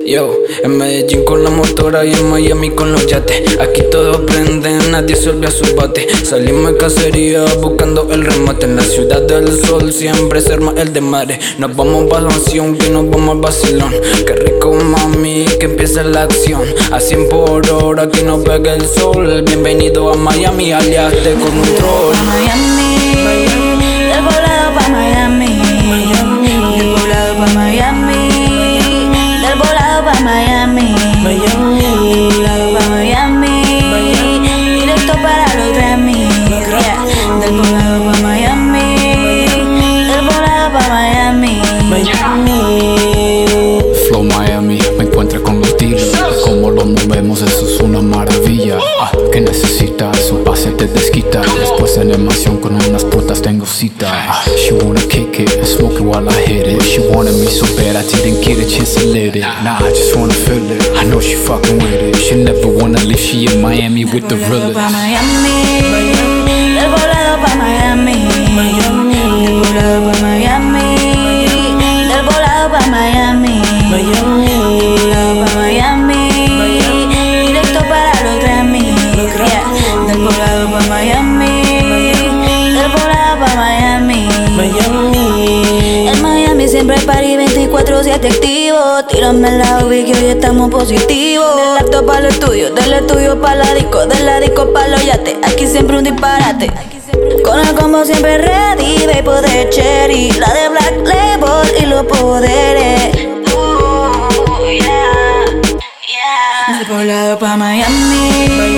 Yo, en Medellín con la motora y en Miami con los yates. Aquí todo prende, nadie se olvida su bate. Salimos de cacería buscando el remate. En la ciudad del sol siempre se arma el desmadre. Nos vamos pa' la mansión que nos vamos al vacilón. Qué rico mami, que empieza la acción. A 100 por hora aquí nos pega el sol. Bienvenido a Miami, alias de control. Miami, del poblado pa' Miami, del poblado pa' Miami, del poblado pa' Miami, del poblado pa' Miami, directo para los Grammy, del poblado pa' Miami, del poblado pa' Miami. Flow Miami, me encuentra con los dealers. Como lo movemos, eso es una maravilla. Que necesitas un pase te desquita. Después en la mansión con unas putas tengo cita. She wanna kick it, smoke it while I hit it. She wanted me so bad I didn't get a chance to let it. Nah, I just wanna feel it. I know she fucking with it. She never wanna leave, she in Miami with the realest. Del poblado pa' Miami, del poblado pa' Miami, del poblado pa' Miami, del poblado pa' Miami, directo para los Grammy, del poblado pa' Miami, del poblado pa' Miami. En Miami siempre hay party 24/7 activo. Tírame la ubi que hoy estamos positivos. Del laptop pa' los estudios, del estudio pa' la disco, de la disco pa' los yates. Aquí siempre un disparate. Con el combo siempre ready, baby de cherry, la de Black Label y los poderes. Del poblado pa' Miami.